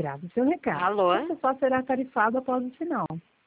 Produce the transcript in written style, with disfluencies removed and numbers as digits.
Grave seu recado. Alô? Você só será tarifado após o sinal.